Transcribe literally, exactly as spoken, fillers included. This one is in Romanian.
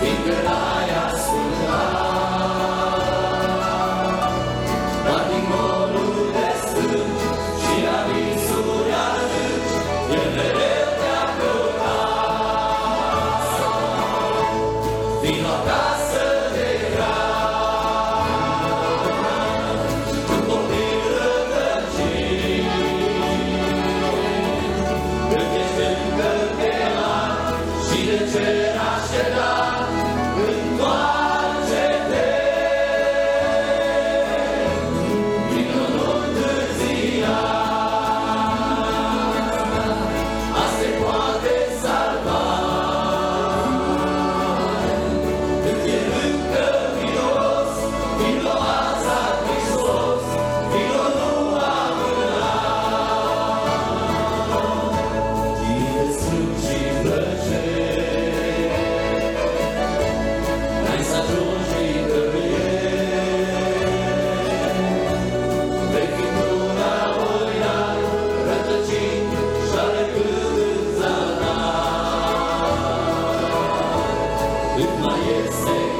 fiindcă l-ai ascultat. Dar din golul de stânci și abisuri adânci, El mereu te-a căutat. Vino acasă de rar, cu copii rătăcini, când ești încă chemat și de cer așteptat, întoarce-te. Vino, nu întârzia, azi te poate salva. Când e încă miros, vino azi la Hristos, vino, nu amâna. Tine sunt și plăceri, n-ai să ajungi nicăieri. Vei fi tu la oiar, rătăcit și alergând în zadar. Cât mai este